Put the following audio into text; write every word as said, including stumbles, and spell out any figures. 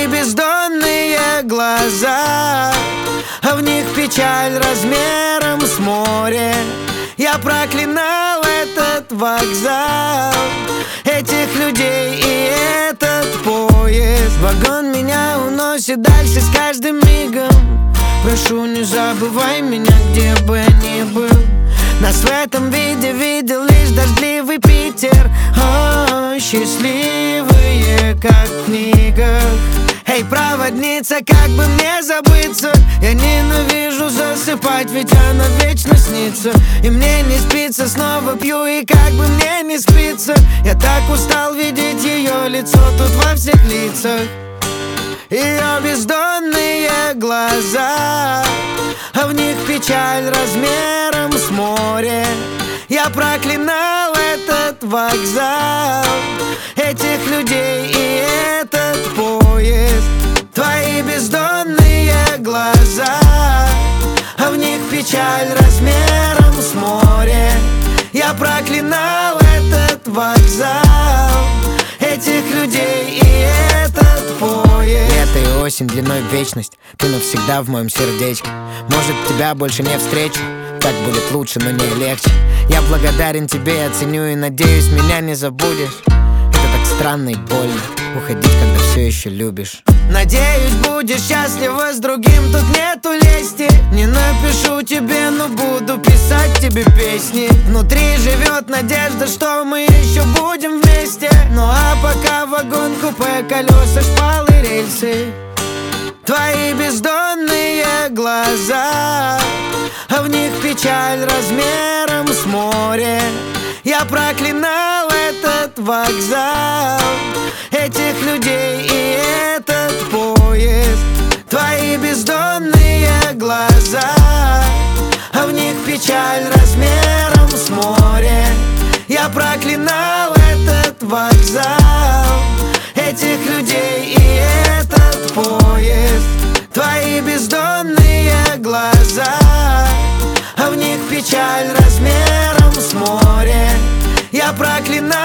Твои бездонные глаза, а в них печаль размером с море. Я проклинал этот вокзал, этих людей и этот поезд. Вагон меня уносит дальше с каждым мигом. Прошу, не забывай меня, где бы я ни был. Нас в этом виде видел лишь дождливый Питер. О, счастливые, как в книгах. Эй, проводница, как бы мне забыться? Я ненавижу засыпать, ведь она вечно снится. И мне не спится, снова пью, и как бы мне не спится. Я так устал видеть ее лицо тут во всех лицах. Ее бездонные глаза, а в них печаль размером с море. Я проклинал этот вокзал, этих людей и этот поезд. Твои бездонные глаза, а в них печаль размером с море. Я проклинал этот вокзал, этих людей и этот поезд. Лето и осень длиной в вечность, ты навсегда в моем сердечке. Может, тебя больше не встречу, так будет лучше, но не легче. Я благодарен тебе, я ценю и надеюсь, меня не забудешь. Это так странно и больно, уходить, когда все еще любишь. Надеюсь, будешь счастлива с другим, тут нету лести. Не напишу тебе, но буду писать тебе песни. Внутри живет надежда, что мы еще будем вместе. Ну а пока вагон, купе, колеса, шпалы, рельсы. Твои бездонные глаза, а в них печаль размером с море. Я проклинал этот вокзал, этих людей и этот поезд. Твои бездонные глаза, а в них печаль размером с море. Я проклинал этот вокзал, этих людей и этот поезд. Твои бездонные глаза, а в них печаль размером с море. Я проклинал